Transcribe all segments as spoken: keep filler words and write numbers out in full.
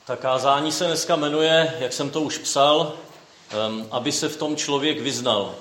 Ta kázání se dneska jmenuje, jak jsem to už psal, um, aby se v tom člověk vyznal.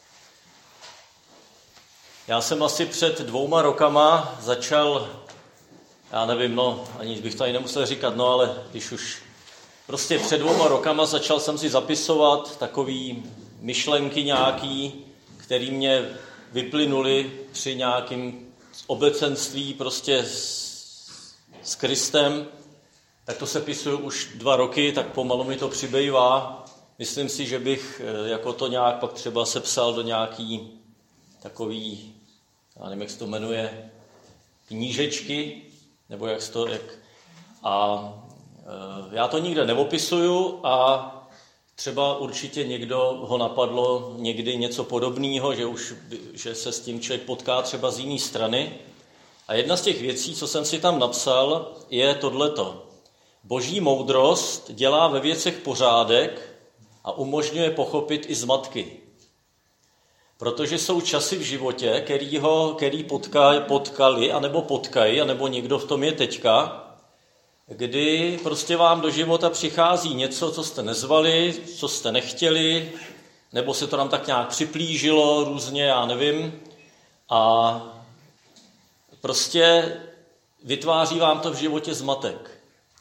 Já jsem asi před dvouma rokama začal, já nevím, no, ani bych to ani nemusel říkat, no, ale když už prostě před dvouma rokama začal jsem si zapisovat takový myšlenky nějaký, které mě vyplynuly při nějakým obecenství prostě s, s Kristem. Tak to se pisuju už dva roky, tak pomalu mi to přibývá. Myslím si, že bych jako to nějak pak třeba sepsal do nějaký takový, já nevím, jak se to jmenuje, knížečky, nebo jak se to, jak... A e, já to nikde neopisuju a třeba určitě někdo ho napadlo někdy něco podobného, že už že se s tím člověk potká třeba z jiné strany. A jedna z těch věcí, co jsem si tam napsal, je tohleto. Boží moudrost dělá ve věcech pořádek a umožňuje pochopit i zmatky. Protože jsou časy v životě, který ho, který potká, potkali, anebo potkají, anebo někdo v tom je teďka, kdy prostě vám do života přichází něco, co jste nezvali, co jste nechtěli, nebo se to nám tak nějak připlížilo různě, já nevím. A prostě vytváří vám to v životě zmatek.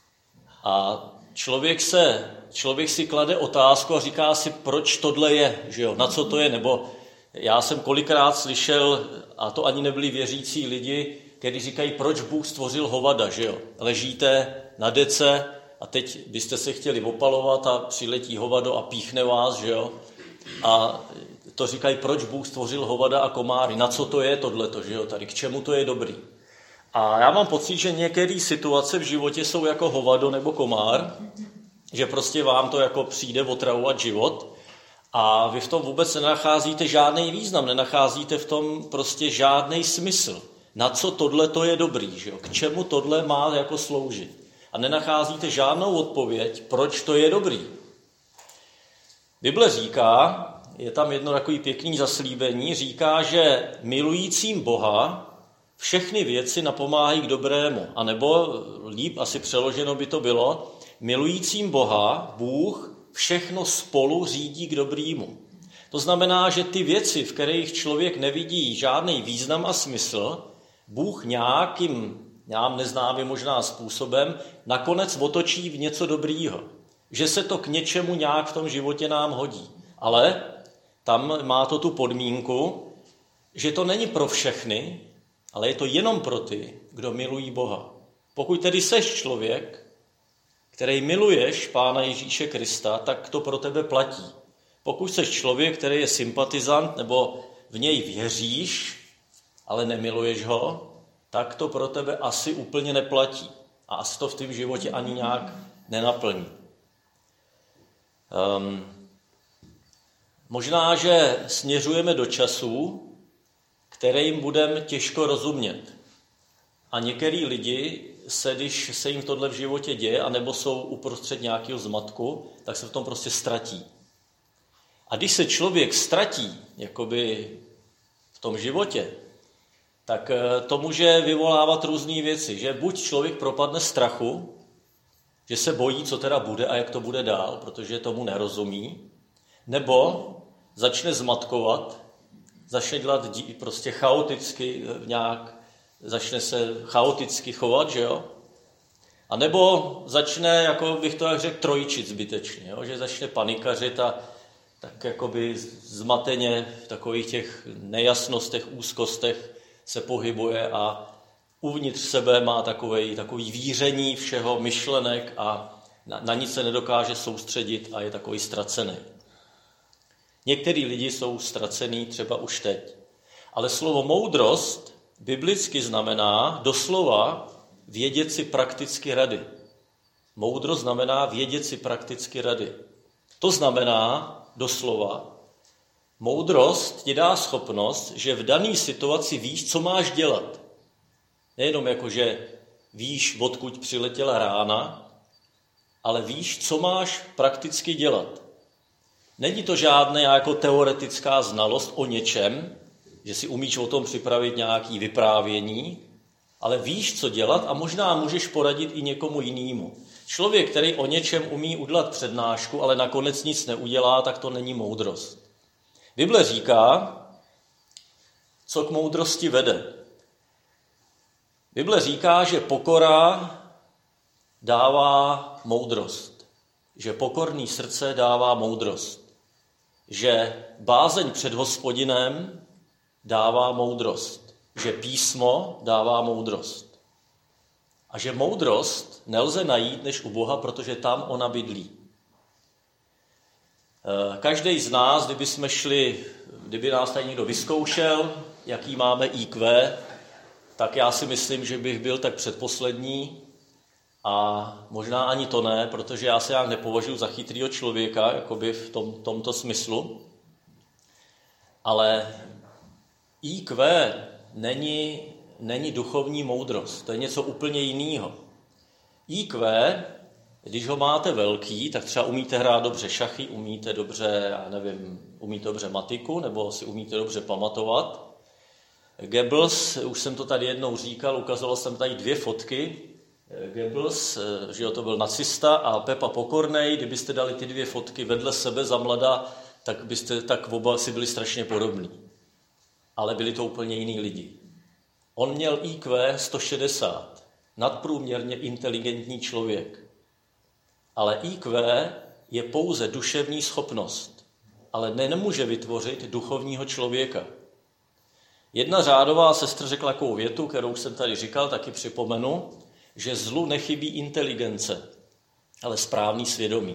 A člověk, se, člověk si klade otázku a říká si, proč tohle je, že jo? Na co to je, nebo já jsem kolikrát slyšel, a to ani nebyli věřící lidi, kteří říkají, proč Bůh stvořil hovada, že jo? Ležíte na dece a teď byste se chtěli opalovat a přiletí hovado a píchne vás, že jo? A to říkají, proč Bůh stvořil hovada a komáry, na co to je tohleto, že jo? Tady k čemu to je dobrý. A já mám pocit, že některé situace v životě jsou jako hovado nebo komár, že prostě vám to jako přijde otravovat život a vy v tom vůbec nenacházíte žádný význam, nenacházíte v tom prostě žádný smysl. Na co tohle to je dobrý, že jo? K čemu tohle má jako sloužit. A nenacházíte žádnou odpověď, proč to je dobrý. Bible říká, je tam jedno takový pěkný zaslíbení, říká, že milujícím Boha všechny věci napomáhají k dobrému. A nebo líp asi přeloženo by to bylo, milujícím Boha, Bůh všechno spolu řídí k dobrýmu. To znamená, že ty věci, v kterých člověk nevidí žádný význam a smysl, Bůh nějakým, nám neznámým možná způsobem, nakonec otočí v něco dobrýho. Že se to k něčemu nějak v tom životě nám hodí. Ale tam má to tu podmínku, že to není pro všechny, ale je to jenom pro ty, kdo milují Boha. Pokud tedy seš člověk, který miluješ Pána Ježíše Krista, tak to pro tebe platí. Pokud seš člověk, který je sympatizant nebo v něj věříš, ale nemiluješ ho, tak to pro tebe asi úplně neplatí. A asi to v tvém životě ani nějak nenaplní. Um, možná, že směřujeme do časů, kterým budeme těžko rozumět. A některý lidi se, když se jim tohle v životě děje, anebo jsou uprostřed nějakého zmatku, tak se v tom prostě ztratí. A když se člověk ztratí jakoby v tom životě, tak to může vyvolávat různé věci, že buď člověk propadne strachu, že se bojí, co teda bude a jak to bude dál, protože tomu nerozumí, nebo začne zmatkovat, začne dělat prostě chaoticky nějak, začne se chaoticky chovat, že jo? A nebo začne, jako bych to jak řekl, trojčit zbytečně, jo? Že začne panikařit a tak jakoby zmateně v takových těch nejasnostech, úzkostech se pohybuje a uvnitř sebe má takový, takový víření všeho myšlenek a na, na nic se nedokáže soustředit a je takový ztracený. Některý lidi jsou ztracený třeba už teď. Ale slovo moudrost biblicky znamená doslova vědět si prakticky rady. Moudrost znamená vědět si prakticky rady. To znamená doslova, moudrost ti dá schopnost, že v dané situaci víš, co máš dělat. Nejenom jako, že víš, odkud přiletěla rána, ale víš, co máš prakticky dělat. Není to žádná jako teoretická znalost o něčem, že si umíš o tom připravit nějaké vyprávění, ale víš, co dělat a možná můžeš poradit i někomu jinému. Člověk, který o něčem umí udělat přednášku, ale nakonec nic neudělá, tak to není moudrost. Bible říká, co k moudrosti vede. Bible říká, že pokora dává moudrost. Že pokorný srdce dává moudrost. Že bázeň před Hospodinem dává moudrost. Že písmo dává moudrost. A že moudrost nelze najít než u Boha, protože tam ona bydlí. Každý z nás, kdyby jsme šli, kdyby nás tady někdo vyzkoušel, jaký máme í kvé, tak já si myslím, že bych byl tak předposlední a možná ani to ne, protože já se nějak nepovažuji za chytrýho člověka, jakoby v tom, tomto smyslu. Ale í kvé není, není duchovní moudrost, to je něco úplně jiného. í kvé, když ho máte velký, tak třeba umíte hrát dobře šachy, umíte dobře, já nevím, umíte dobře matiku, nebo si umíte dobře pamatovat. Goebbels, už jsem to tady jednou říkal, ukázal jsem tady dvě fotky. Goebbels, že jo, to byl nacista, a Pepa Pokornej, kdybyste dali ty dvě fotky vedle sebe za mlada, tak byste tak oba si byli strašně podobní. Ale byli to úplně jiní lidi. On měl í kvé sto šedesát, nadprůměrně inteligentní člověk. Ale í kvé je pouze duševní schopnost, ale nemůže vytvořit duchovního člověka. Jedna řádová sestra řekla takovou větu, kterou jsem tady říkal, taky připomenu, že zlu nechybí inteligence, ale správný svědomí.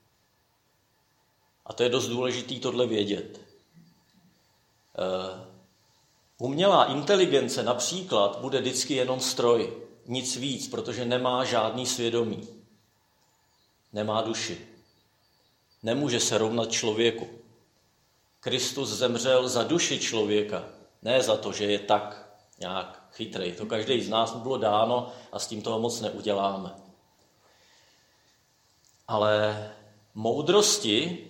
A to je dost důležitý tohle vědět. Umělá inteligence například bude vždycky jenom stroj, nic víc, protože nemá žádný svědomí. Nemá duši. Nemůže se rovnat člověku. Kristus zemřel za duši člověka, ne za to, že je tak nějak chytrý. To každý z nás mu bylo dáno a s tím toho moc neuděláme. Ale moudrosti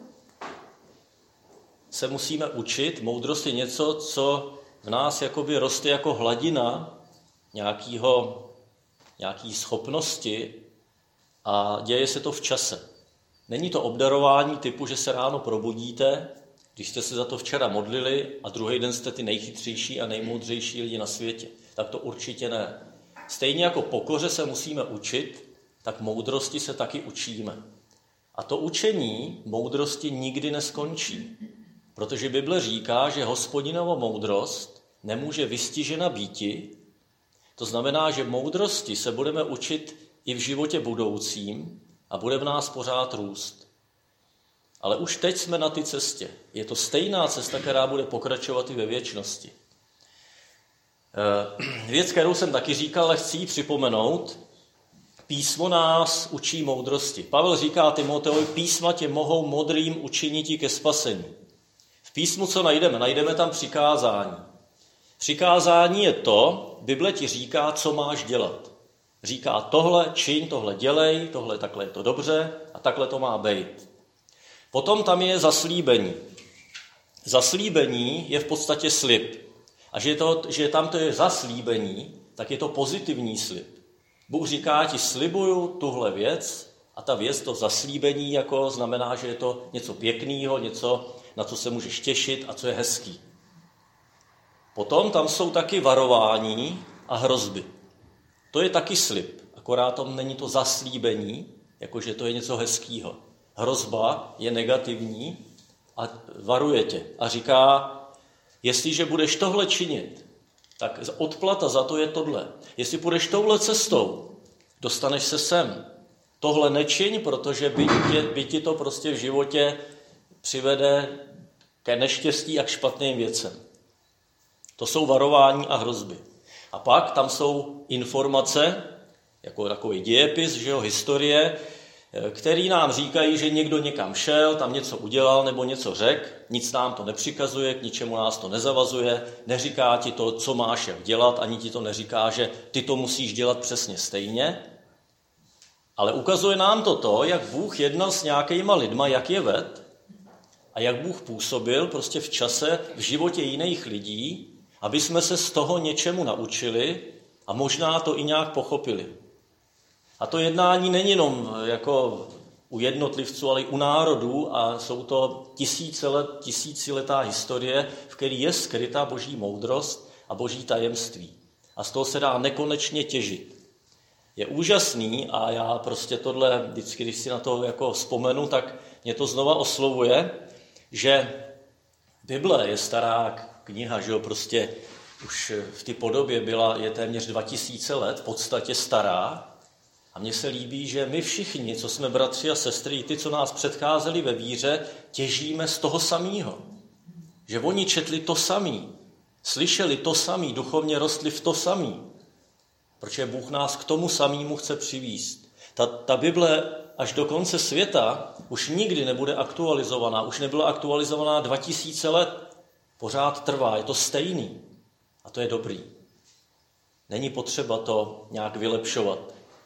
se musíme učit. Moudrost je něco, co v nás jakoby roste jako hladina nějakého, nějaký schopnosti a děje se to v čase. Není to obdarování typu, že se ráno probudíte, když jste se za to včera modlili a druhý den jste ty nejchytřejší a nejmoudřejší lidi na světě. Tak to určitě ne. Stejně jako pokoře se musíme učit, tak moudrosti se taky učíme. A to učení moudrosti nikdy neskončí. Protože Bible říká, že Hospodinova moudrost nemůže vystižena býti. To znamená, že moudrosti se budeme učit i v životě budoucím a bude v nás pořád růst. Ale už teď jsme na té cestě. Je to stejná cesta, která bude pokračovat i ve věčnosti. Věc, kterou jsem taky říkal, ale chci ji připomenout. Písmo nás učí moudrosti. Pavel říká Timoteovi, písma tě mohou modrým učiniti ke spasení. V písmu co najdeme? Najdeme tam přikázání. Přikázání je to, Bible ti říká, co máš dělat. Říká tohle čiň, tohle dělej, tohle takhle je to dobře a takhle to má být. Potom tam je zaslíbení. Zaslíbení je v podstatě slib. A že, to, že tam to je zaslíbení, tak je to pozitivní slib. Bůh říká, ti slibuju tuhle věc a ta věc, to zaslíbení, jako znamená, že je to něco pěkného, něco, na co se můžeš těšit a co je hezký. Potom tam jsou taky varování a hrozby. To je taky slib, akorát tam není to zaslíbení, jakože to je něco hezkýho. Hrozba je negativní a varuje tě a říká, jestliže budeš tohle činit, tak odplata za to je tohle. Jestli půjdeš touhle cestou, dostaneš se sem. Tohle nečiň, protože by, tě, by ti to prostě v životě přivede ke neštěstí a k špatným věcem. To jsou varování a hrozby. A pak tam jsou informace, jako takový dějepis, že jo, historie, který nám říkají, že někdo někam šel, tam něco udělal nebo něco řekl, nic nám to nepřikazuje, k ničemu nás to nezavazuje, neříká ti to, co máš jak dělat, ani ti to neříká, že ty to musíš dělat přesně stejně, ale ukazuje nám to to, jak Bůh jednal s nějakýma lidma, jak je ved a jak Bůh působil prostě v čase, v životě jiných lidí, aby jsme se z toho něčemu naučili a možná to i nějak pochopili. A to jednání není jenom jako u jednotlivců, ale i u národů a jsou to tisíce let, tisíciletá historie, v které je skrytá boží moudrost a boží tajemství. A z toho se dá nekonečně těžit. Je úžasný a já prostě tohle, vždycky, když si na to jako vzpomenu, tak mě to znova oslovuje, že Bible je stará kniha, že jo, prostě už v té podobě byla, je téměř dva tisíce let, v podstatě stará. A mně se líbí, že my všichni, co jsme bratři a sestry, i ty, co nás předcházeli ve víře, těžíme z toho samého. Že oni četli to samý, slyšeli to samý, duchovně rostli v to samý. Protože Bůh nás k tomu samému chce přivést. Ta, ta Bible až do konce světa už nikdy nebude aktualizovaná. Už nebyla aktualizovaná dva tisíce let. Pořád trvá, je to stejný. A to je dobrý. Není potřeba to nějak vylepšovat.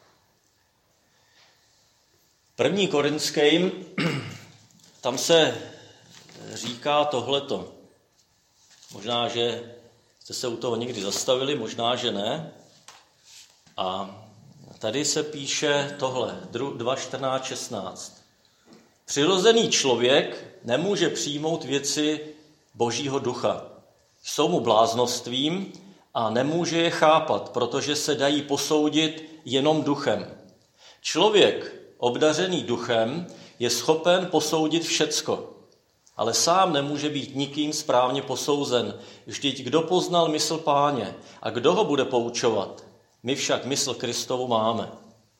První Korinským, tam se říká tohleto. Možná, že jste se u toho někdy zastavili, možná, že ne. A tady se píše tohle, dva čtrnáct šestnáct. Přirozený člověk nemůže přijmout věci Božího ducha. Jsou mu bláznostvím a nemůže je chápat, protože se dají posoudit jenom duchem. Člověk obdařený duchem je schopen posoudit všecko, ale sám nemůže být nikým správně posouzen. Vždyť kdo poznal mysl Páně a kdo ho bude poučovat? My však mysl Kristovu máme.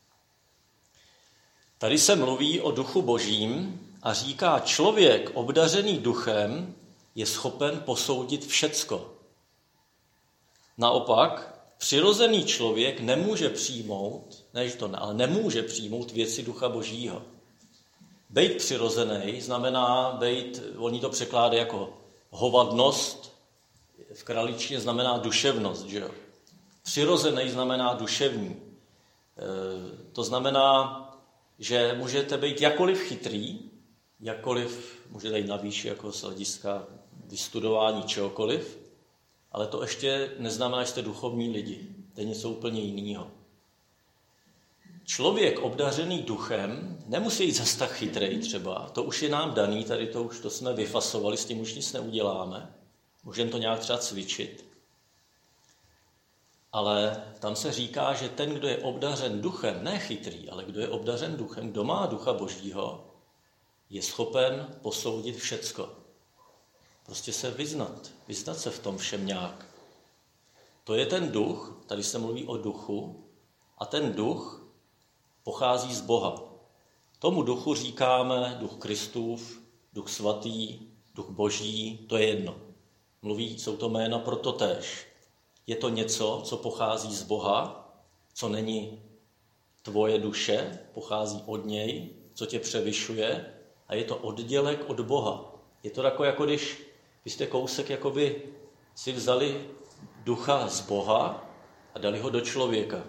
Tady se mluví o duchu božím a říká, člověk obdařený duchem je schopen posoudit všecko. Naopak, přirozený člověk nemůže přijmout, ne, že to ne, ale nemůže přijmout věci ducha božího. Bejt přirozený znamená bejt, oni to překládají jako hovadnost, v kraličtině znamená duševnost, že jo. Přirozený znamená duševní. E, to znamená, že můžete být jakkoliv chytrý, jakkoliv, můžete jít na výši jako z hlediska vystudování čehokoliv, ale to ještě neznamená, že jste duchovní lidi. To je něco úplně jiného. Člověk obdařený duchem nemusí jít zas tak chytrej třeba. To už je nám daný, tady to už to jsme vyfasovali, s tím už nic neuděláme. Můžeme to nějak třeba cvičit. Ale tam se říká, že ten, kdo je obdařen duchem, ne chytrý, ale kdo je obdařen duchem, kdo má ducha božího, je schopen posoudit všecko. Prostě se vyznat, vyznat se v tom všem nějak. To je ten duch, tady se mluví o duchu, a ten duch pochází z Boha. Tomu duchu říkáme duch Kristův, duch svatý, duch boží, to je jedno. Mluví, jsou to jména pro totéž. Je to něco, co pochází z Boha, co není tvoje duše, pochází od něj, co tě převyšuje a je to oddělek od Boha. Je to takové, jako když vy jste kousek, jako by si vzali ducha z Boha a dali ho do člověka.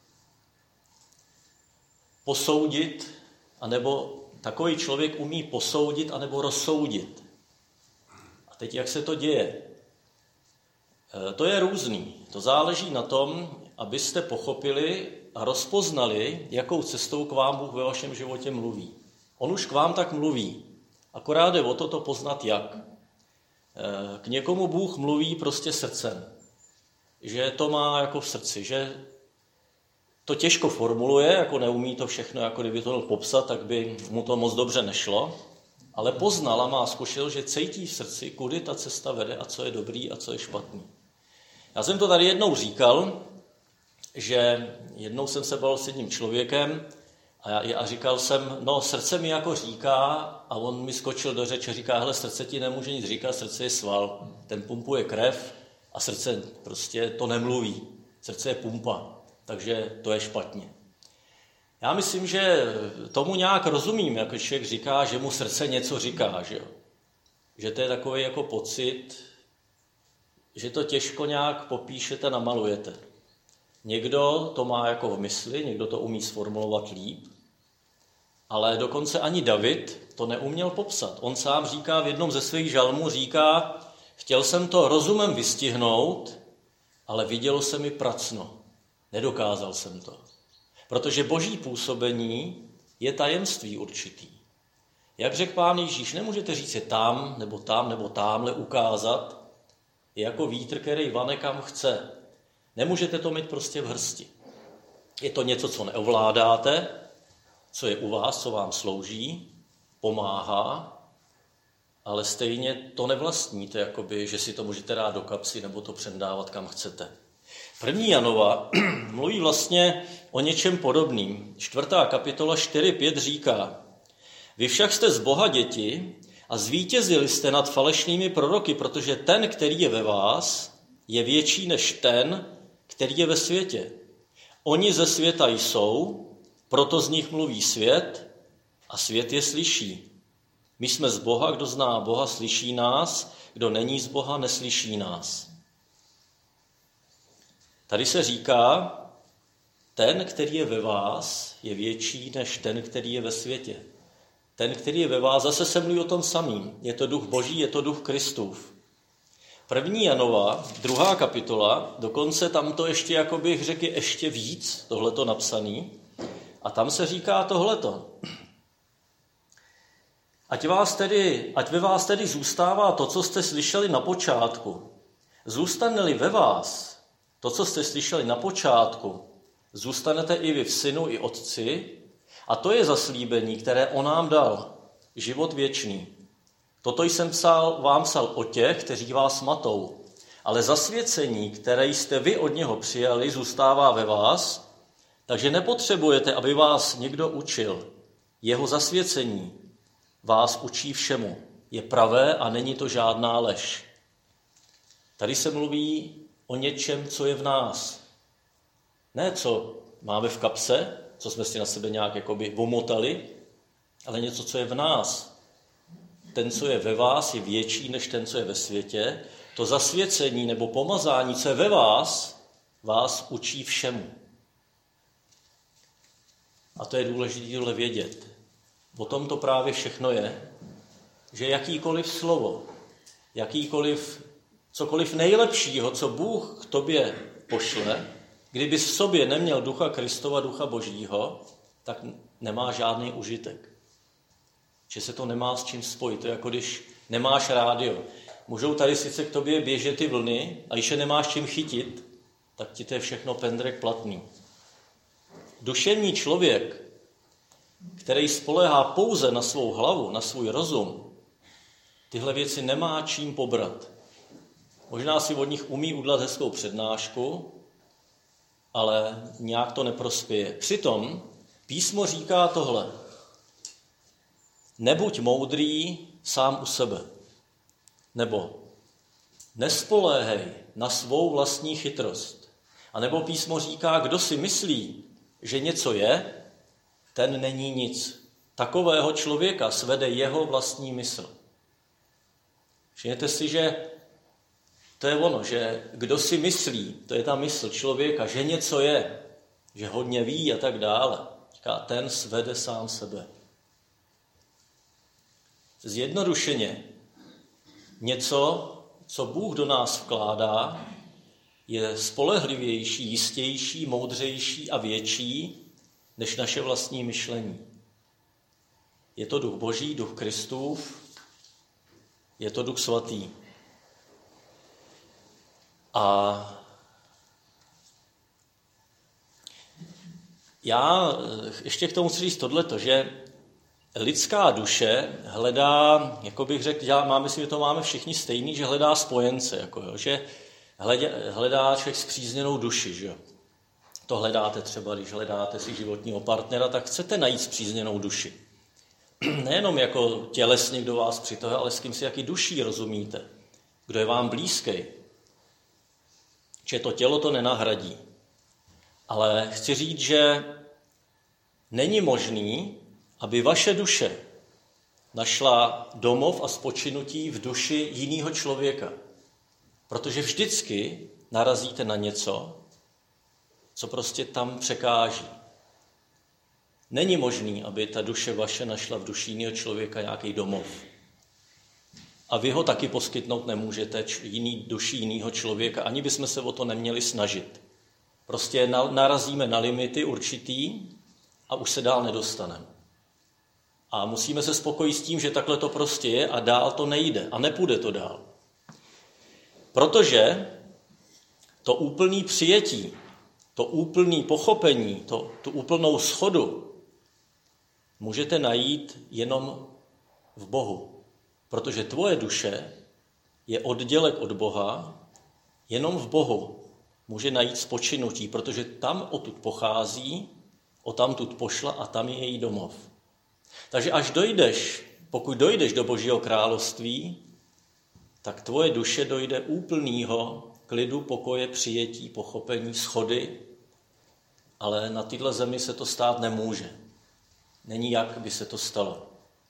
Posoudit, anebo takový člověk umí posoudit, anebo rozsoudit. A teď jak se to děje? To je různý. To záleží na tom, abyste pochopili a rozpoznali, jakou cestou k vám Bůh ve vašem životě mluví. On už k vám tak mluví. Akorát jde o to, to poznat jak. K někomu Bůh mluví prostě srdcem. Že to má jako v srdci, že to těžko formuluje, jako neumí to všechno, jako kdyby to měl popsat, tak by mu to moc dobře nešlo. Ale poznal a má zkušel, že cítí v srdci, kudy ta cesta vede a co je dobrý a co je špatný. Já jsem to tady jednou říkal, že jednou jsem se bavil s jedním člověkem a, já, a říkal jsem, no srdce mi jako říká, a on mi skočil do řeči a říká, hele, srdce ti nemůže nic říkat, srdce je sval, ten pumpuje krev a srdce prostě to nemluví. Srdce je pumpa, takže to je špatně. Já myslím, že tomu nějak rozumím, jako člověk říká, že mu srdce něco říká, že jo. Že to je takový jako pocit, že to těžko nějak popíšete, namalujete. Někdo to má jako v mysli, někdo to umí sformulovat líp, ale dokonce ani David to neuměl popsat. On sám říká v jednom ze svých žalmů, říká, chtěl jsem to rozumem vystihnout, ale vidělo se mi pracno. Nedokázal jsem to. Protože boží působení je tajemství určitý. Jak řekl Pán Ježíš, nemůžete říct je tam, nebo tam, nebo tamhle ukázat. Je jako vítr, který vane kam chce. Nemůžete to mít prostě v hrsti. Je to něco, co neovládáte, co je u vás, co vám slouží, pomáhá, ale stejně to nevlastníte, jakoby, že si to můžete dát do kapsy nebo to přendávat kam chcete. První Janova mluví vlastně o něčem podobným. Čtvrtá kapitola čtyři pět říká: Vy však jste z Boha děti a zvítězili jste nad falešnými proroky, protože ten, který je ve vás, je větší než ten, který je ve světě. Oni ze světa jsou, proto z nich mluví svět a svět je slyší. My jsme z Boha, kdo zná Boha, slyší nás, kdo není z Boha, neslyší nás. Tady se říká, ten, který je ve vás, je větší než ten, který je ve světě. Ten, který je ve vás, zase se mluví o tom samým. Je to duch Boží, je to duch Kristův. První Janova, druhá kapitola, dokonce tam to ještě, jako bych řekl, ještě víc, tohleto napsaný. A tam se říká tohleto. Ať, vás tedy, ať ve vás tedy zůstává to, co jste slyšeli na počátku. Zůstane-li ve vás to, co jste slyšeli na počátku, zůstanete i vy v Synu, i Otci, a to je zaslíbení, které on nám dal, život věčný. Toto jsem psal, vám psal o těch, kteří vás matou, ale zasvěcení, které jste vy od něho přijali, zůstává ve vás, takže nepotřebujete, aby vás někdo učil. Jeho zasvěcení vás učí všemu. Je pravé a není to žádná lež. Tady se mluví o něčem, co je v nás. Ne, co máme v kapse, co jsme si na sebe nějak jakoby omotali, ale něco, co je v nás. Ten, co je ve vás, je větší než ten, co je ve světě. To zasvěcení nebo pomazání, co je ve vás, vás učí všemu. A to je důležité vědět. O tom to právě všechno je, že jakýkoliv slovo, jakýkoliv, cokoliv nejlepšího, co Bůh k tobě pošle, kdyby v sobě neměl ducha Kristova, ducha Božího, tak nemá žádný užitek. Že se to nemá s čím spojit. To je jako když nemáš rádio. Můžou tady sice k tobě běžet ty vlny a když je nemáš čím chytit, tak ti to je všechno pendrek platný. Duševní člověk, který spoléhá pouze na svou hlavu, na svůj rozum, tyhle věci nemá čím pobrat. Možná si od nich umí udělat hezkou přednášku, ale nějak to neprospěje. Přitom písmo říká tohle. Nebuď moudrý sám u sebe. Nebo nespoléhej na svou vlastní chytrost. A nebo písmo říká, kdo si myslí, že něco je, ten není nic. Takového člověka svede jeho vlastní mysl. Všimněte si, že to je ono, že kdo si myslí, to je ta mysl člověka, že něco je, že hodně ví a tak dále. Říká, ten svede sám sebe. Zjednodušeně něco, co Bůh do nás vkládá, je spolehlivější, jistější, moudřejší a větší než naše vlastní myšlení. Je to duch Boží, duch Kristův, je to duch svatý. A já ještě k tomu chci říct tohleto, že lidská duše hledá, jako bych řekl, já mám, myslím, že to máme všichni stejný, že hledá spojence, jako jo, že hledá, hledá člověk spřízněnou duši, že jo. To hledáte třeba, když hledáte si životního partnera, tak chcete najít spřízněnou duši. Nejenom jako tělesně, kdo vás přitahuje, ale s kým si jaký duší rozumíte, kdo je vám blízký. Že to tělo to nenahradí. Ale chci říct, že není možný, aby vaše duše našla domov a spočinutí v duši jiného člověka. Protože vždycky narazíte na něco, co prostě tam překáží. Není možný, aby ta duše vaše našla v duši jiného člověka nějaký domov. A vy ho taky poskytnout nemůžete jiný duši jiného člověka, ani bychom se o to neměli snažit. Prostě narazíme na limity určitý a už se dál nedostaneme. A musíme se spokojit s tím, že takhle to prostě je a dál to nejde a nepůjde to dál. Protože to úplné přijetí, to úplné pochopení, to, tu úplnou shodu můžete najít jenom v Bohu. Protože tvoje duše je oddělek od Boha, jenom v Bohu může najít spočinutí, protože tam odtud pochází, odtamtud pošla a tam je její domov. Takže až dojdeš, pokud dojdeš do Božího království, tak tvoje duše dojde úplného klidu, pokoje, přijetí, pochopení, shody, ale na této zemi se to stát nemůže. Není jak by se to stalo.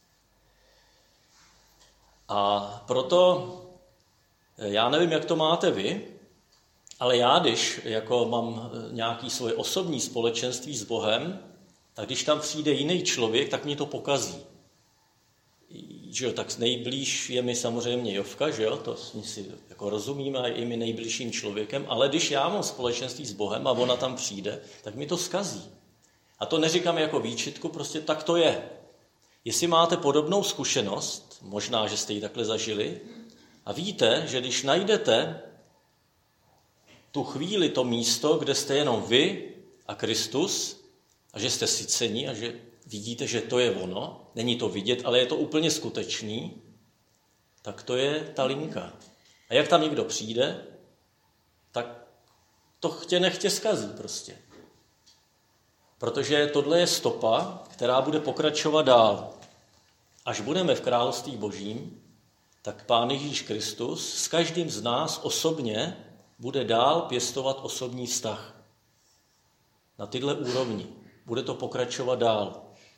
A proto, já nevím, jak to máte vy, ale já, když jako mám nějaké svoje osobní společenství s Bohem, tak když tam přijde jiný člověk, tak mě to pokazí. Že jo, tak nejblíž je mi samozřejmě Jovka, že jo, to si jako rozumíme, a i mi nejbližším člověkem, ale když já mám společenství s Bohem a ona tam přijde, tak mi to zkazí. A to neříkám jako výčitku, prostě tak to je. Jestli máte podobnou zkušenost, možná, že jste ji takhle zažili, a víte, že když najdete tu chvíli, to místo, kde jste jenom vy a Kristus, a že jste sycení a že vidíte, že to je ono, není to vidět, ale je to úplně skutečný, tak to je ta linka. A jak tam někdo přijde, tak to chtě nechtě zkazí prostě. Protože tohle je stopa, která bude pokračovat dál. Až budeme v království Božím, tak Pán Ježíš Kristus s každým z nás osobně bude dál pěstovat osobní vztah. Na tyhle úrovni. Bude to pokračovat dál.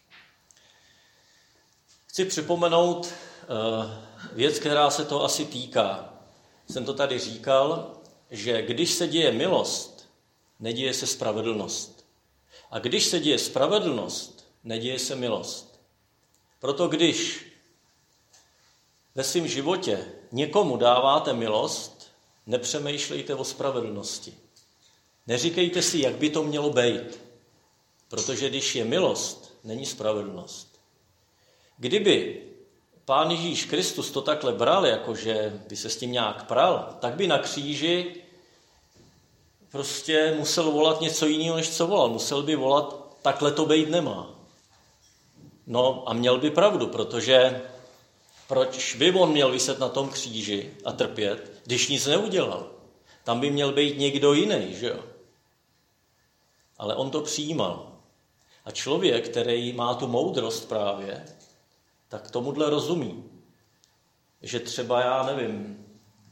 Chci připomenout věc, která se to asi týká. Jsem to tady říkal, že když se děje milost, neděje se spravedlnost. A když se děje spravedlnost, neděje se milost. Proto když ve svém životě někomu dáváte milost, nepřemýšlejte o spravedlnosti. Neříkejte si, jak by to mělo být, protože když je milost, není spravedlnost. Kdyby Pán Ježíš Kristus to takhle bral, jakože by se s tím nějak pral, tak by na kříži prostě musel volat něco jiného, než co volal. Musel by volat, takhle to být nemá. No a měl by pravdu, protože proč by on měl viset na tom kříži a trpět, když nic neudělal? Tam by měl být někdo jiný, že jo? Ale on to přijímal. A člověk, který má tu moudrost právě, tak tomuhle rozumí. Že třeba, já nevím,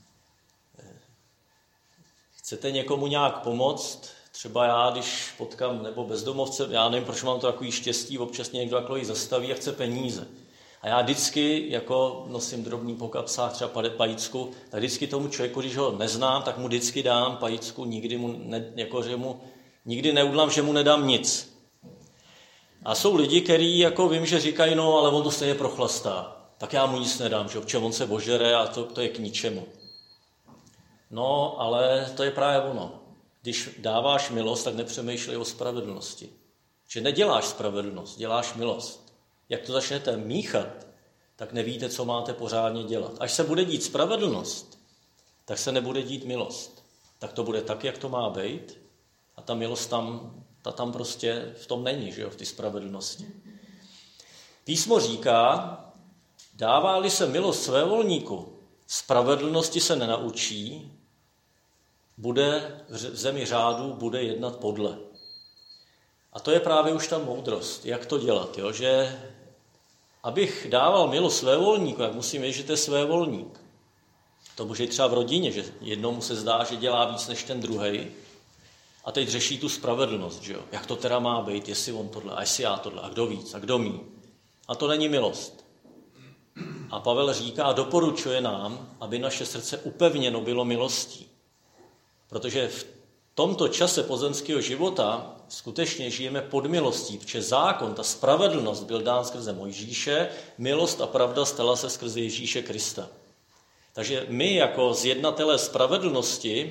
chcete někomu nějak pomoct, třeba já, když potkám, nebo bezdomovce, já nevím, proč mám to takový štěstí, občas někdo takový zastaví a chce peníze. A já vždycky, jako nosím drobný po kapsách, třeba pajícku, tak vždycky tomu člověku, když ho neznám, tak mu vždycky dám pajícku, nikdy mu, ne, jako, že mu, nikdy neudlám, že mu nedám nic. A jsou lidi, kteří jako vím, že říkají, no, ale on to stejně prochlastá. Tak já mu nic nedám, že občas on se ožere a to, to je k ničemu. No, ale to je právě ono. Když dáváš milost, tak nepřemýšlej o spravedlnosti. Že neděláš spravedlnost, děláš milost. Jak to začnete míchat, tak nevíte, co máte pořádně dělat. Až se bude dít spravedlnost, tak se nebude dít milost. Tak to bude tak, jak to má být a ta milost tam, ta tam prostě v tom není, že jo, v té spravedlnosti. Písmo říká, dává-li se milost svévolníku, spravedlnosti se nenaučí, bude v zemi řádu, bude jednat podle. A to je právě už ta moudrost, jak to dělat, jo? Že abych dával milost svévolníku, jak musím vědět, že to je svévolník. To může třeba v rodině, že jednomu se zdá, že dělá víc než ten druhej a teď řeší tu spravedlnost, že jo? Jak to teda má být, jestli on tohle, a jestli já tohle, a kdo víc, a kdo mí. A to není milost. A Pavel říká, doporučuje nám, aby naše srdce upevněno bylo milostí. Protože v tomto čase pozemského života skutečně žijeme pod milostí, protože zákon, ta spravedlnost byl dán skrze Mojžíše, milost a pravda stala se skrze Ježíše Krista. Takže my jako zjednatelé spravedlnosti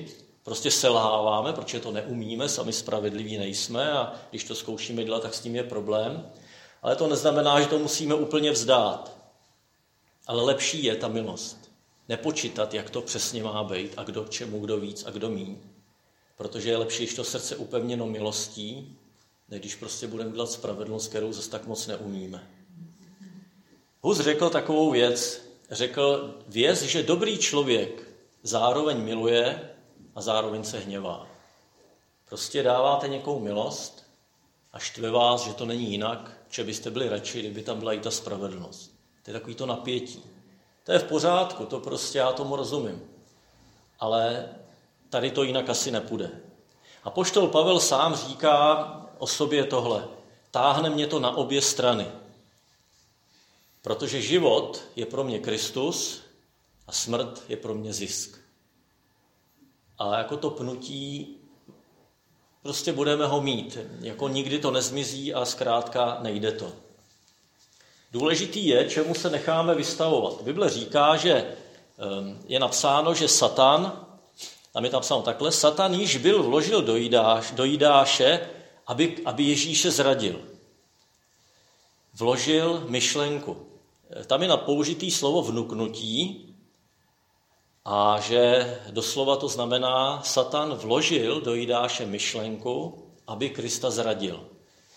prostě selháváme, protože to neumíme, sami spravedliví nejsme a když to zkoušíme dělat, tak s tím je problém. Ale to neznamená, že to musíme úplně vzdát. Ale lepší je ta milost. Nepočítat, jak to přesně má být a kdo k čemu, kdo víc a kdo míň. Protože je lepší, když to srdce upevněno milostí, než když prostě budeme dělat spravedlnost, kterou zase tak moc neumíme. Hus řekl takovou věc, řekl věc, že dobrý člověk zároveň miluje a zároveň se hněvá. Prostě dáváte někomu milost a štve vás, že to není jinak, že byste byli radši, kdyby tam byla i ta spravedlnost. To je takový to napětí. To je v pořádku, to prostě já tomu rozumím. Ale tady to jinak asi nepůjde. Apoštol Pavel sám říká o sobě tohle. Táhne mě to na obě strany. Protože život je pro mě Kristus a smrt je pro mě zisk. A jako to pnutí prostě budeme ho mít. Jako nikdy to nezmizí a zkrátka nejde to. Důležitý je, čemu se necháme vystavovat. Bible říká, že je napsáno, že Satan, tam je tam napsáno takhle, Satan již byl vložil do, Jidáš, do Jidáše, aby, aby Ježíše zradil. Vložil myšlenku. Tam je na použitý slovo vnuknutí a že doslova to znamená, Satan vložil do Jidáše myšlenku, aby Krista zradil.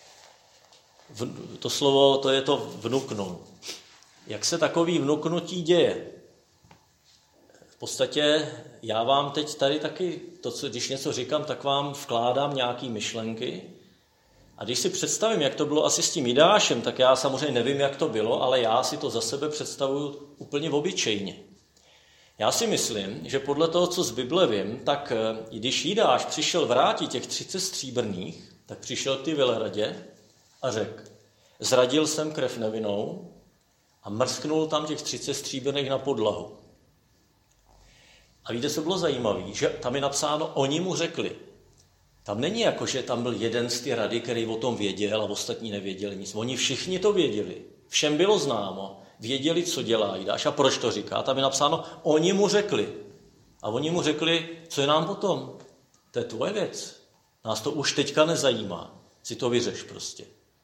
To slovo, to je to vnuknul. Jak se takový vnuknutí děje? V podstatě já vám teď tady taky, to, co, když něco říkám, tak vám vkládám nějaké myšlenky. A když si představím, jak to bylo asi s tím Jidášem, tak já samozřejmě nevím, jak to bylo, ale já si to za sebe představuju úplně obyčejně. Já si myslím, že podle toho, co z Bible vím, tak když Jidáš přišel vrátit těch třicet stříbrných, tak přišel ty veleradě a řekl, zradil jsem krev nevinnou a mrsknul tam těch třicet stříbrných na podlahu. A víte, co bylo zajímavé? Že tam je napsáno, oni mu řekli. Tam není jako, že tam byl jeden z ty rady, který o tom věděl a ostatní nevěděli nic. Oni všichni to věděli. Všem bylo známo. Věděli, co dělá Jidáš a proč to říká. Tam je napsáno, oni mu řekli. A oni mu řekli, co je nám potom? To je tvoje věc. Nás to už teďka nezajímá. Si to vyřeš prostě.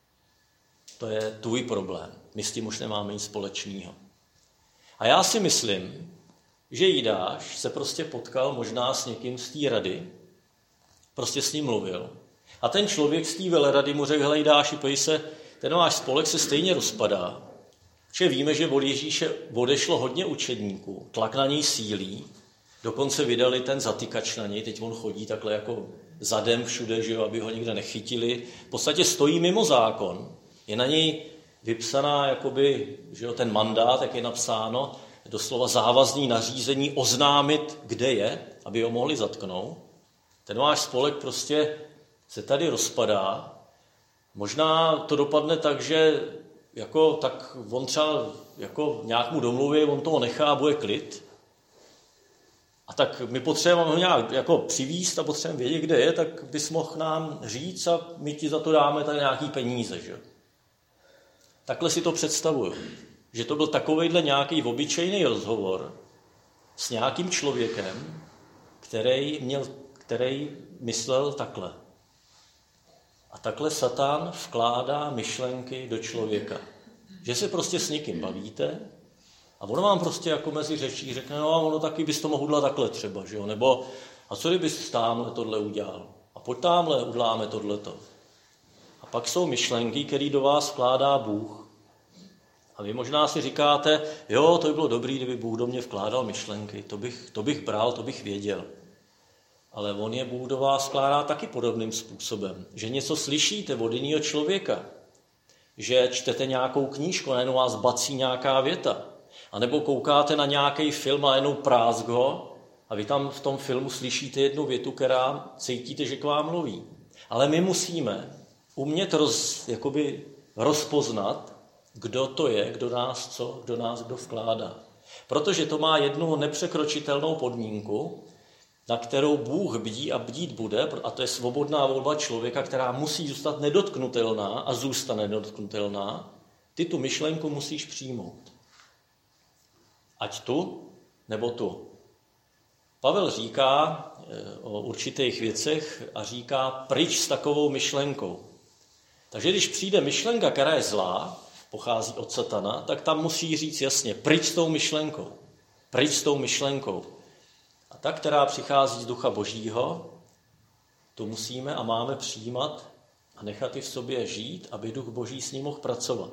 To je tvůj problém. My s tím už nemáme nic společného. A já si myslím, že Jidáš se prostě potkal možná s někým z té rady, prostě s ním mluvil. A ten člověk z té velerady mu řekl, hele Jidáši, pojď se, ten váš spolek se stejně rozpadá, že víme, že od Ježíše odešlo hodně učedníků, tlak na něj sílí, dokonce vydali ten zatykač na něj, teď on chodí takhle jako zadem všude, že jo, aby ho nikde nechytili. V podstatě stojí mimo zákon, je na něj vypsaná jakoby, že jo, ten mandát, jak je napsáno, doslova závazný nařízení oznámit, kde je, aby ho mohli zatknout. Ten váš spolek prostě se tady rozpadá. Možná to dopadne tak, že jako, tak on třeba jako nějak mu domluví, on toho nechá a bude klid. A tak my potřebujeme ho nějak jako přivízt a potřebujeme vědět, kde je, tak bys mohl nám říct a my ti za to dáme tady nějaký peníze. Že? Takhle si to představuju. Že to byl takovejhle nějaký obyčejný rozhovor s nějakým člověkem, který, měl, který myslel takhle. A takhle Satan vkládá myšlenky do člověka. Že se prostě s někým bavíte a ono vám prostě jako mezi řečí řekne, no ono taky bys to mohl udělat takhle třeba, že jo? Nebo a co kdybys tamhle tohle udělal? A pojď tamhle uděláme tohleto. A pak jsou myšlenky, které do vás vkládá Bůh. A vy možná si říkáte, jo, to by bylo dobrý, kdyby Bůh do mě vkládal myšlenky, to bych, to bych bral, to bych věděl. Ale on je Bůh do vás vkládá taky podobným způsobem. Že něco slyšíte od jiného člověka, že čtete nějakou knížku a najednou vás bací nějaká věta. A nebo koukáte na nějaký film a najednou prázk ho a vy tam v tom filmu slyšíte jednu větu, která cítíte, že k vám mluví. Ale my musíme umět roz, jakoby rozpoznat, kdo to je, kdo nás co, kdo nás kdo vkládá. Protože to má jednu nepřekročitelnou podmínku, na kterou Bůh bdí a bdít bude, a to je svobodná volba člověka, která musí zůstat nedotknutelná a zůstane nedotknutelná. Ty tu myšlenku musíš přijmout. Ať tu, nebo tu. Pavel říká o určitých věcech a říká pryč s takovou myšlenkou. Takže když přijde myšlenka, která je zlá, pochází od satana, tak tam musí říct jasně, pryč s tou myšlenkou. Pryč s tou myšlenkou. A ta, která přichází z Ducha Božího, to musíme a máme přijímat a nechat ji v sobě žít, aby Duch Boží s ní mohl pracovat.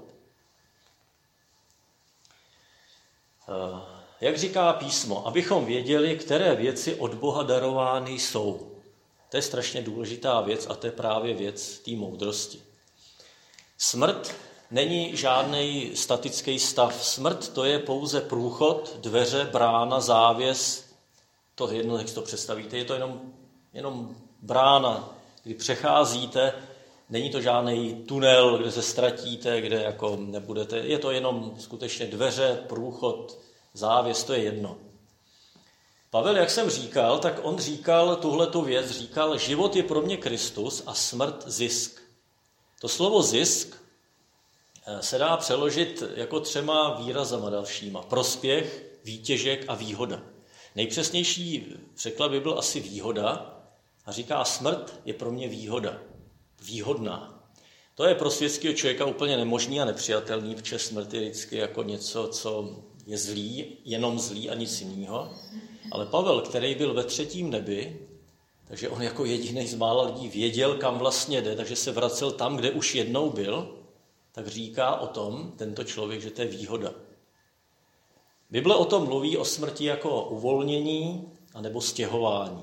Jak říká písmo, abychom věděli, které věci od Boha darovány jsou. To je strašně důležitá věc a to je právě věc té moudrosti. Smrt není žádný statický stav. Smrt to je pouze průchod, dveře, brána, závěs. To jedno, jak si to představíte, je to jenom, jenom brána, kdy přecházíte. Není to žádný tunel, kde se ztratíte, kde jako nebudete. Je to jenom skutečně dveře, průchod, závěs, to je jedno. Pavel, jak jsem říkal, tak on říkal tuhletu věc, říkal, život je pro mě Kristus a smrt zisk. To slovo zisk se dá přeložit jako třema výrazama dalšíma. Prospěch, výtěžek a výhoda. Nejpřesnější překlad by byl asi výhoda a říká, smrt je pro mě výhoda. Výhodná. To je pro světského člověka úplně nemožný a nepřijatelný, protože smrt je vždycky jako něco, co je zlý, jenom zlý a nic jiného. Ale Pavel, který byl ve třetím nebi, takže on jako jediný z mála lidí věděl, kam vlastně jde, takže se vracel tam, kde už jednou byl, tak říká o tom tento člověk, že to je výhoda. Bible o tom mluví o smrti jako uvolnění anebo stěhování.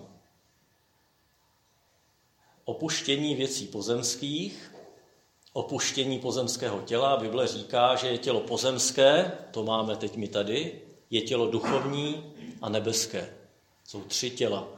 Opuštění věcí pozemských, opuštění pozemského těla. Bible říká, že je tělo pozemské, to máme teď my tady, je tělo duchovní a nebeské. Jsou tři těla.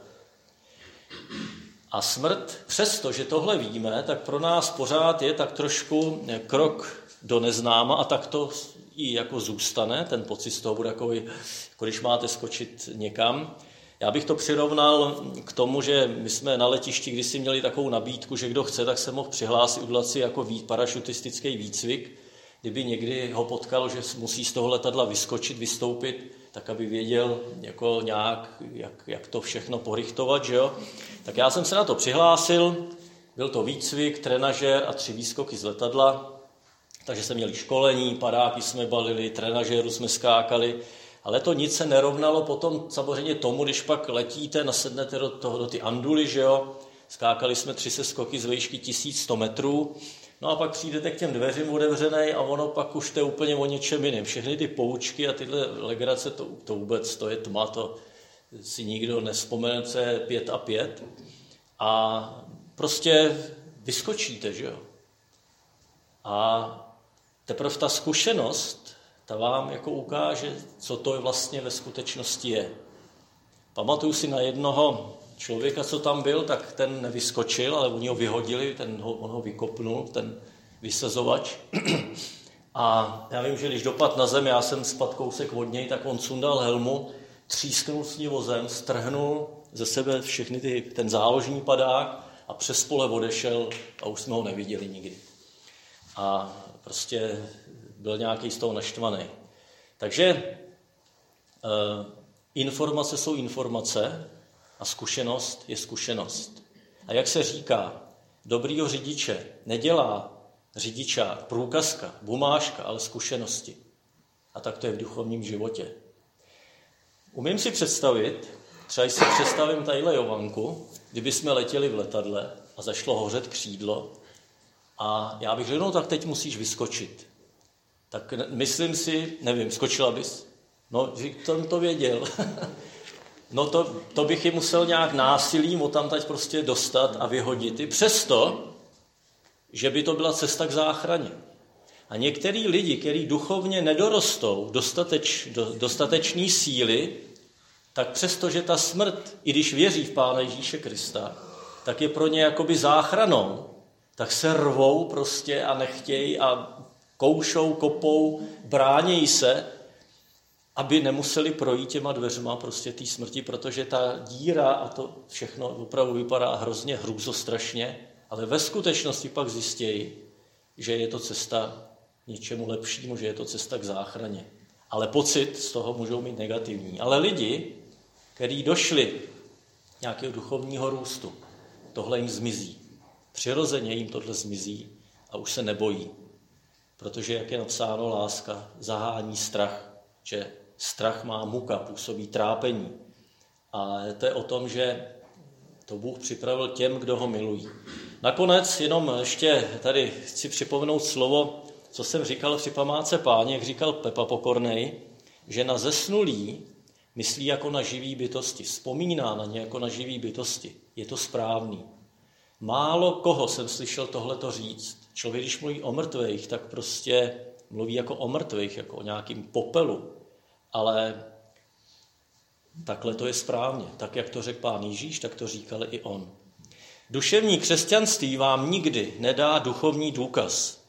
A smrt, přesto, že tohle víme, tak pro nás pořád je tak trošku krok do neznáma a tak to i jako zůstane. Ten pocit z toho bude jako, jako když máte skočit někam. Já bych to přirovnal k tomu, že my jsme na letišti kdysi měli takovou nabídku, že kdo chce, tak se mohl přihlásit, udělat si jako parašutistický výcvik. Kdyby někdy ho potkalo, že musí z toho letadla vyskočit, vystoupit, tak aby věděl jako nějak, jak, jak to všechno porichtovat. Že jo? Tak já jsem se na to přihlásil, byl to výcvik, trenažér a tři výskoky z letadla, takže jsme měli školení, padáky jsme balili, trenažéru jsme skákali, ale to nic se nerovnalo potom samozřejmě tomu, když pak letíte, nasednete do, toho, do ty anduly, že jo? Skákali jsme tři seskoky z výšky tisíc sto metrů, no a pak přijdete k těm dveřím otevřenej a ono pak už to je úplně o něčem jiném. Všechny ty poučky a tyhle legrace, to, to vůbec, to je tma, to si nikdo nevzpomene, co je pět a pět. A prostě vyskočíte, že jo? A teprve ta zkušenost, ta vám jako ukáže, co to vlastně ve skutečnosti je. Pamatuju si na jednoho člověka, co tam byl, tak ten nevyskočil, ale oni ho vyhodili, ten ho, on ho vykopnul, ten vysazovač. A já vím, že když dopad na zem, já jsem spadl kousek od něj, tak on sundal helmu, třísknul s ní vozem, strhnul ze sebe všechny ty, ten záložní padák a přes pole odešel a už jsme ho neviděli nikdy. A prostě byl nějaký z toho naštvaný. Takže e, informace jsou informace a zkušenost je zkušenost. A jak se říká, dobrýho řidiče nedělá řidičák, průkazka, bumážka, ale zkušenosti. A tak to je v duchovním životě. Umím si představit, třeba si představím tadyhle Jovanku, kdyby jsme letěli v letadle a zašlo hořet křídlo a já bych řekl, no tak teď musíš vyskočit. Tak myslím si, nevím, skočila bys? No, jsem to věděl. No to, to bych ji musel nějak násilím odtamtať prostě dostat a vyhodit. I přesto, že by to byla cesta k záchraně. A některý lidi, kteří duchovně nedorostou dostateč, do, dostatečný síly, tak přesto, že ta smrt, i když věří v Pána Ježíše Krista, tak je pro ně jakoby záchranou, tak se rvou prostě a nechtějí a koušou, kopou, bránějí se, aby nemuseli projít těma dveřma prostě té smrti, protože ta díra a to všechno opravdu vypadá hrozně hrůzostrašně, ale ve skutečnosti pak zjistějí, že je to cesta k něčemu lepšímu, že je to cesta k záchraně. Ale pocit z toho můžou mít negativní. Ale lidi, který došli nějakého duchovního růstu, tohle jim zmizí. Přirozeně jim tohle zmizí a už se nebojí. Protože, jak je napsáno, láska zahání strach, že strach má muka, působí trápení. A to je o tom, že to Bůh připravil těm, kdo ho milují. Nakonec jenom ještě tady chci připomenout slovo, co jsem říkal při památce Páně, jak říkal Pepa Pokornej, že na zesnulý myslí jako na živý bytosti, vzpomíná na ně jako na živý bytosti. Je to správný. Málo koho jsem slyšel tohleto říct. Člověk, když mluví o mrtvých, tak prostě mluví jako o mrtvých, jako o nějakým popelu. Ale takhle to je správně. Tak, jak to řekl Pán Ježíš, tak to říkal i on. Duševní křesťanství vám nikdy nedá duchovní důkaz.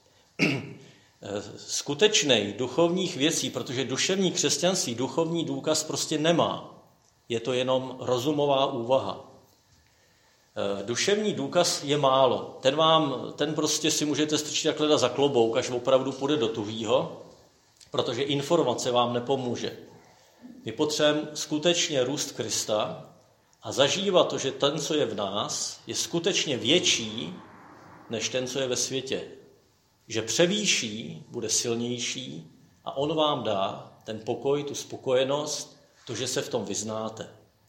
Skutečnej duchovních věcí, protože duševní křesťanství duchovní důkaz prostě nemá. Je to jenom rozumová úvaha. Duševní důkaz je málo. Ten, vám, ten prostě si můžete strčit takhle za klobouk, až opravdu půjde do tuhýho, protože informace vám nepomůže. My potřebujeme skutečně růst Krista a zažívat to, že ten, co je v nás, je skutečně větší, než ten, co je ve světě. Že převýší, bude silnější a on vám dá ten pokoj, tu spokojenost, to, že se v tom vyznáte.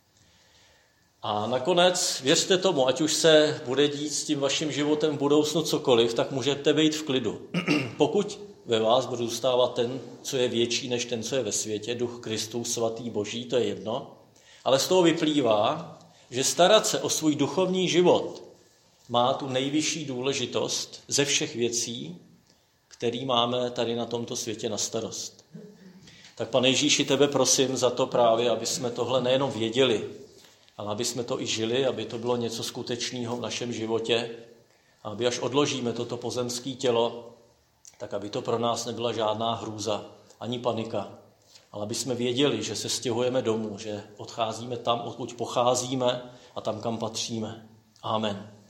A nakonec věřte tomu, ať už se bude dít s tím vaším životem v budoucnu cokoliv, tak můžete být v klidu. Pokud ve vás bude zůstávat ten, co je větší než ten, co je ve světě, duch Kristus, svatý Boží, to je jedno, ale z toho vyplývá, že starat se o svůj duchovní život má tu nejvyšší důležitost ze všech věcí, který máme tady na tomto světě na starost. Tak Pane Ježíši, tebe prosím za to právě, aby jsme tohle nejenom věděli, ale aby jsme to i žili, aby to bylo něco skutečného v našem životě, a aby až odložíme toto pozemské tělo, tak aby to pro nás nebyla žádná hrůza, ani panika, ale aby jsme věděli, že se stěhujeme domů, že odcházíme tam, odkud pocházíme a tam, kam patříme. Amen.